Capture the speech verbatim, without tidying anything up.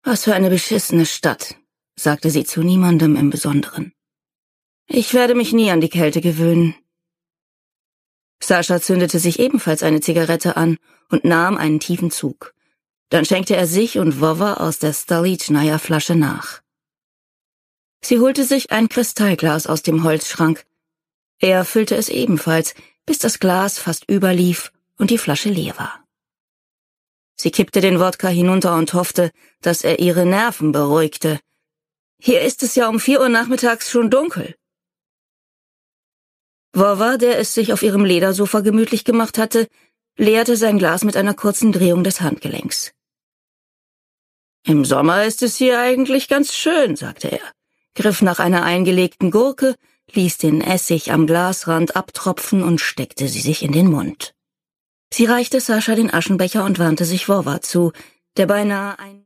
»Was für eine beschissene Stadt«, sagte sie zu niemandem im Besonderen. »Ich werde mich nie an die Kälte gewöhnen.« Sascha zündete sich ebenfalls eine Zigarette an und nahm einen tiefen Zug. Dann schenkte er sich und Vova aus der Stolichnaya-Flasche nach. Sie holte sich ein Kristallglas aus dem Holzschrank. Er füllte es ebenfalls, bis das Glas fast überlief und die Flasche leer war. Sie kippte den Wodka hinunter und hoffte, dass er ihre Nerven beruhigte. »Hier ist es ja um vier Uhr nachmittags schon dunkel.« Vova, der es sich auf ihrem Ledersofa gemütlich gemacht hatte, leerte sein Glas mit einer kurzen Drehung des Handgelenks. »Im Sommer ist es hier eigentlich ganz schön«, sagte er, griff nach einer eingelegten Gurke, ließ den Essig am Glasrand abtropfen und steckte sie sich in den Mund. Sie reichte Sascha den Aschenbecher und wandte sich Vova zu, der beinahe ein